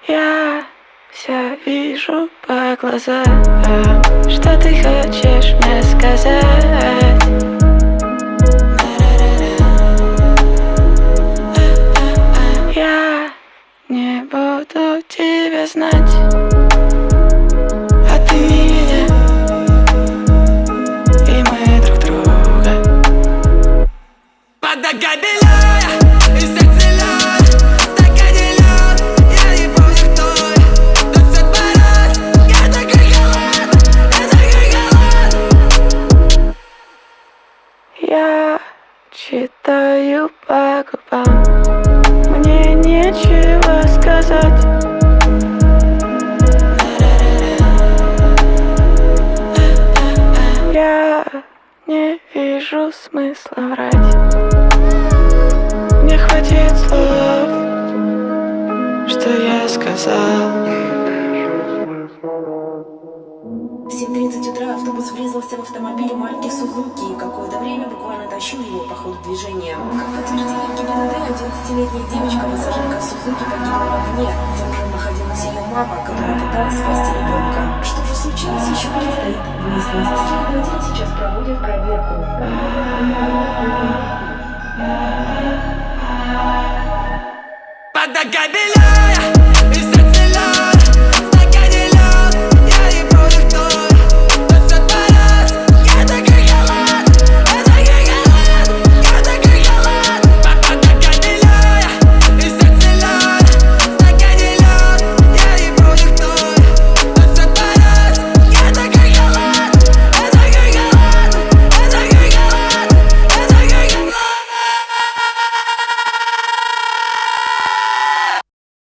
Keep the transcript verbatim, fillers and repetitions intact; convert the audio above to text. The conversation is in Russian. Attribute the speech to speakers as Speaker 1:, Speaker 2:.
Speaker 1: Я все вижу по глазам. Что ты хочешь мне сказать? Я не буду тебя знать, а ты меня, и мы друг друга.
Speaker 2: Подогай белая, и сердце лед, в стакане лед. Я не помню, кто я, но все творилось. Я такой голод, я такой голод.
Speaker 1: Я читаю по губам, мне нечего сказать. Я не вижу смысла врать. Мне хватит слов, что я сказал.
Speaker 3: В семь тридцать утра автобус врезался в автомобиль марки Сузуки и какое-то время буквально тащил его по ходу движения. Как подтверждение ГИБДД, одиннадцатилетняя девочка, пассажирка Сузуки, погибла в огне. За рулем находилась ее мама, которая пыталась спасти ребенка. Что же случилось, еще предстоит выяснить. Следователи сейчас проводят проверку.
Speaker 2: Подогай белая.